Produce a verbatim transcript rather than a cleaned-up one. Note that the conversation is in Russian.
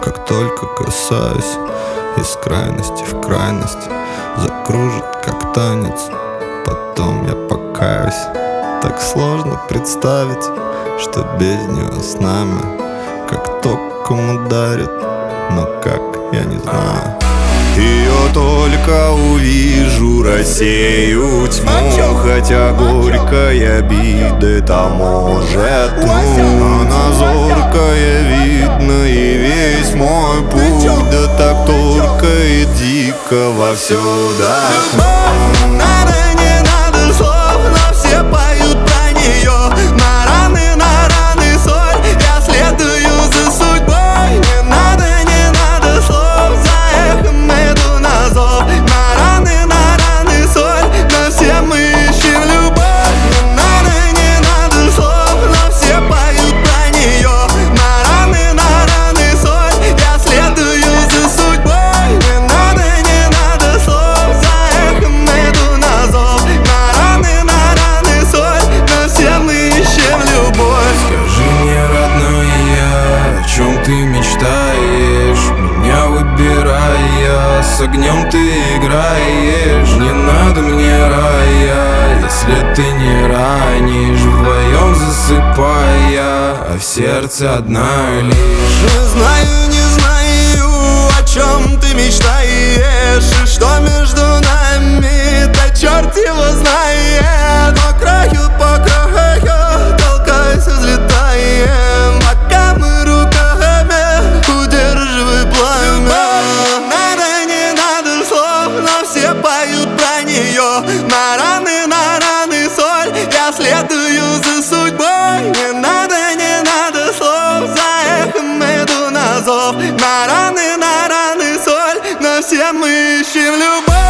как только касаюсь, из крайности в крайность закружит, как танец. Потом я покаюсь. Так сложно представить, что без нее с нами как током ударит, но как, я не знаю. Ее только увижу, рассею тьму, хотя горькая обида-то может. Ну, она зоркая, видно, и весь мой путь, да так только и дико вовсюду. Надо, не надо слов, но все поют про нее. На раны, на раны соль, я следую за судьбой. Не надо, не надо слов, за эхом иду на зов. На раны, на раны соль, но все мы ищем любовь. Не надо, не надо слов, но все поют про нее. На раны, на раны соль, я следую за судьбой. Не надо, не надо слов, за эхом иду на зов. На раны, на раны соль, но все мы ищем любовь. Скажи мне, родная, о чем ты мечтаешь? Меня выбирая, с огнем ты играешь. Не надо мне рая, если ты не ранишь. Вдвоем засыпая, а в сердце одна лишь. Не знаю, не знаю, о чем ты мечтаешь, и что между нами, да черт его знает. По краю, по краю, толкаясь, взлетаем, пока мы руками удерживай пламя. Надо, не надо слов, но все поют про нее. На раны, на раны соль, я следую за судьбой. Не надо, не надо слов, за эхом иду на зов. На раны, на раны соль, но все мы ищем любовь.